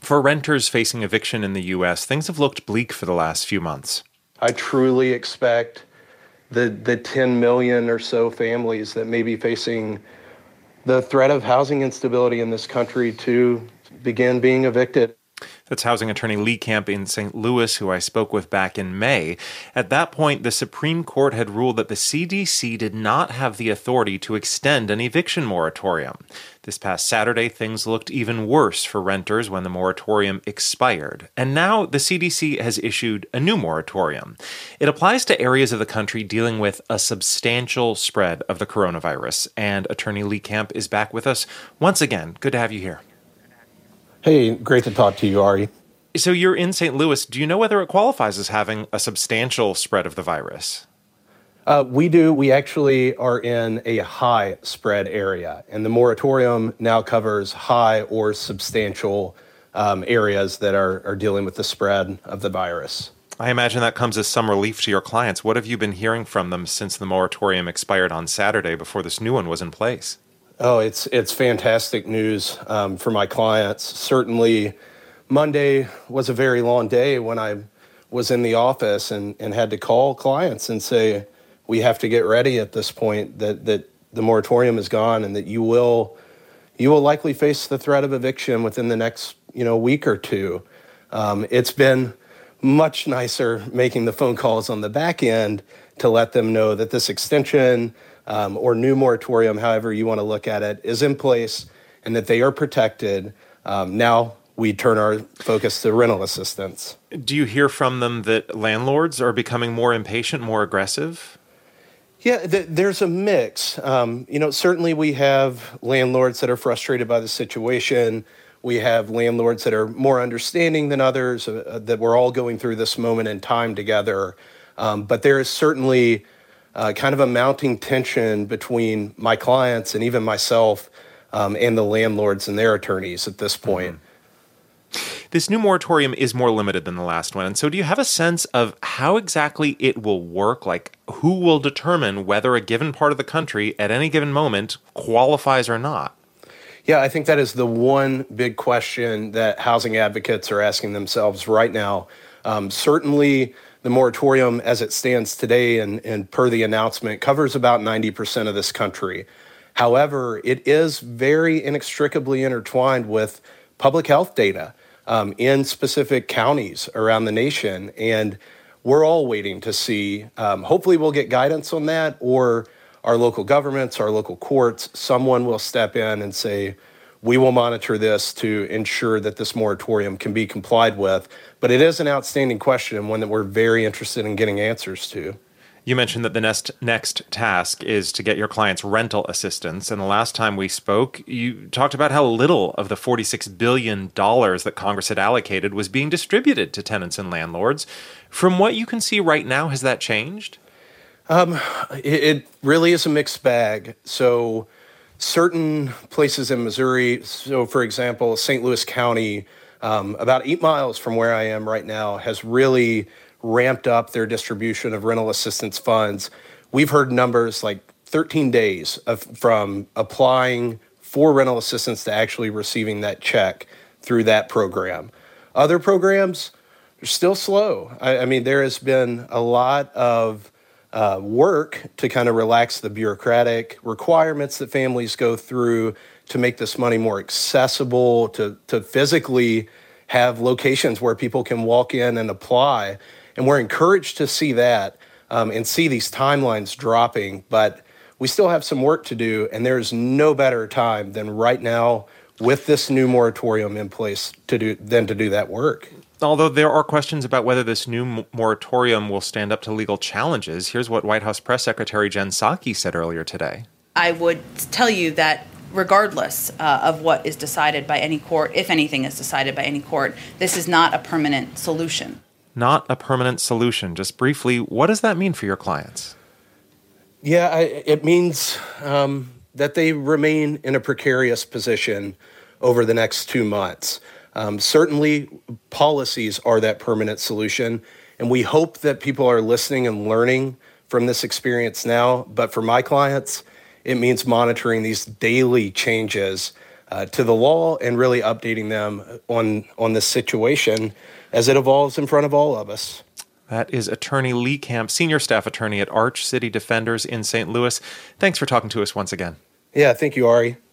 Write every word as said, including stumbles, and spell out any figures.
For renters facing eviction in the U S, things have looked bleak for the last few months. I truly expect the the ten million or so families that may be facing the threat of housing instability in this country to begin being evicted. That's housing attorney Lee Camp in Saint Louis, who I spoke with back in May. At that point, the Supreme Court had ruled that the C D C did not have the authority to extend an eviction moratorium. This past Saturday, things looked even worse for renters when the moratorium expired. And now the C D C has issued a new moratorium. It applies to areas of the country dealing with a substantial spread of the coronavirus. And attorney Lee Camp is back with us once again. Good to have you here. Hey, great to talk to you, Ari. So you're in Saint Louis. Do you know whether it qualifies as having a substantial spread of the virus? Uh, we do. We actually are in a high spread area, and the moratorium now covers high or substantial um, areas that are, are dealing with the spread of the virus. I imagine that comes as some relief to your clients. What have you been hearing from them since the moratorium expired on Saturday before this new one was in place? Oh, it's it's fantastic news um, for my clients. Certainly, Monday was a very long day when I was in the office and, and had to call clients and say, we have to get ready at this point, that, that the moratorium is gone and that you will you will likely face the threat of eviction within the next you know week or two. Um, it's been much nicer making the phone calls on the back end to let them know that this extension Um, or new moratorium, however you want to look at it, is in place and that they are protected. Um, now we turn our focus to rental assistance. Do you hear from them that landlords are becoming more impatient, more aggressive? Yeah, th- there's a mix. Um, you know, certainly we have landlords that are frustrated by the situation. We have landlords that are more understanding than others, uh, that we're all going through this moment in time together. Um, but there is certainly Uh, kind of a mounting tension between my clients and even myself um, and the landlords and their attorneys at this point. Mm-hmm. This new moratorium is more limited than the last one. And so do you have a sense of how exactly it will work? Like, who will determine whether a given part of the country at any given moment qualifies or not? Yeah, I think that is the one big question that housing advocates are asking themselves right now. Um, certainly, the moratorium as it stands today and, and per the announcement covers about ninety percent of this country. However, it is very inextricably intertwined with public health data um, in specific counties around the nation. And we're all waiting to see, um, hopefully we'll get guidance on that, or our local governments, our local courts, someone will step in and say, we will monitor this to ensure that this moratorium can be complied with. But it is an outstanding question and one that we're very interested in getting answers to. You mentioned that the next next task is to get your clients rental assistance. And the last time we spoke, you talked about how little of the forty-six billion dollars that Congress had allocated was being distributed to tenants and landlords. From what you can see right now, has that changed? Um, it, it really is a mixed bag. So certain places in Missouri, so for example, Saint Louis County, um, about eight miles from where I am right now, has really ramped up their distribution of rental assistance funds. We've heard numbers like thirteen days of, from applying for rental assistance to actually receiving that check through that program. Other programs are still slow. I, I mean, there has been a lot of uh, work to kind of relax the bureaucratic requirements that families go through to make this money more accessible, to, to physically have locations where people can walk in and apply. And we're encouraged to see that um, and see these timelines dropping, but we still have some work to do, and there's no better time than right now with this new moratorium in place to do than to do that work. Although there are questions about whether this new moratorium will stand up to legal challenges, here's what White House Press Secretary Jen Psaki said earlier today. I would tell you that regardless uh, of what is decided by any court, if anything is decided by any court, this is not a permanent solution. Not a permanent solution. Just briefly, what does that mean for your clients? Yeah, I, it means um, that they remain in a precarious position over the next two months. Um, certainly, policies are that permanent solution, and we hope that people are listening and learning from this experience now. But for my clients, it means monitoring these daily changes uh, to the law and really updating them on, on this situation as it evolves in front of all of us. That is Attorney Lee Camp, Senior Staff Attorney at Arch City Defenders in Saint Louis. Thanks for talking to us once again. Yeah, thank you, Ari.